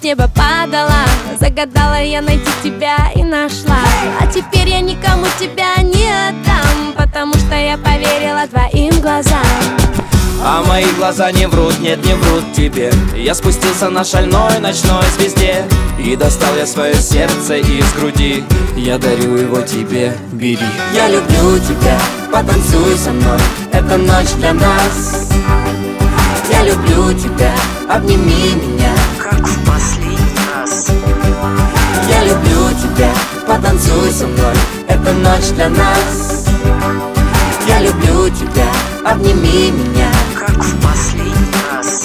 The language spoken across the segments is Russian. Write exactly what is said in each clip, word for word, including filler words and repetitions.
неба падала. Загадала я найти тебя и нашла. А теперь я никому тебя не отдам, потому что я поверила твоим глазам. А мои глаза не врут, нет, не врут тебе. Я спустился на шальной ночной звезде и достал я свое сердце из груди. Я дарю его тебе, бери. Я люблю тебя, потанцуй со мной, это ночь для нас. Я люблю тебя, обними меня, как в последний раз. Я люблю тебя, потанцуй со мной, это ночь для нас. Я люблю тебя, обними меня, как в последний раз.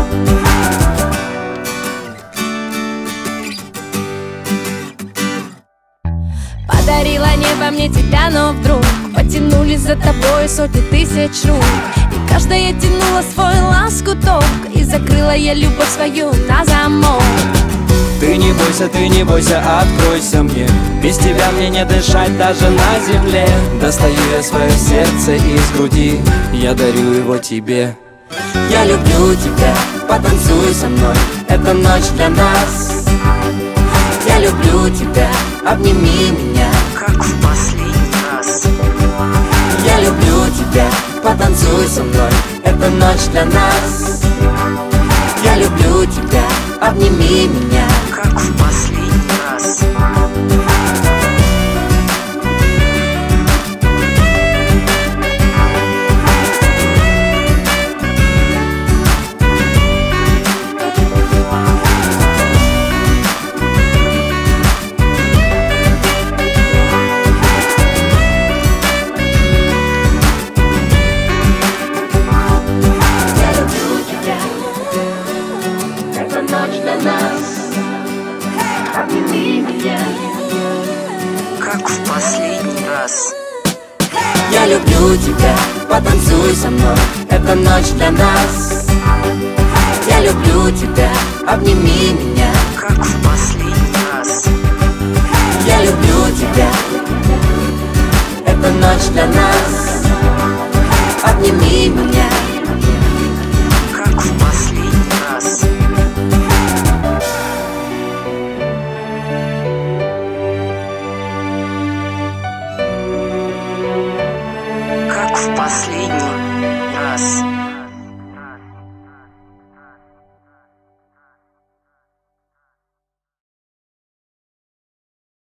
Подарила небо мне тебя, но вдруг потянулись за тобой сотни тысяч рук. И каждая тянула свой лоскуток, и закрыла я любовь свою на замок. Ты не бойся, ты не бойся, откройся мне. Без тебя мне не дышать даже на земле. Достаю я свое сердце из груди, я дарю его тебе. Я люблю тебя, потанцуй со мной, это ночь для нас. Я люблю тебя, обними меня, как в последний раз. Я люблю тебя, потанцуй со мной, это ночь для нас. Я люблю тебя, обними меня, как в последний раз. ночь для нас. Обними меня, как в последний раз. Я люблю тебя, потанцуй со мной, это ночь для нас. Я люблю тебя, обними меня, как в последний раз. Я люблю тебя, это ночь для нас. Обними меня, как в последний раз. Как в последний раз.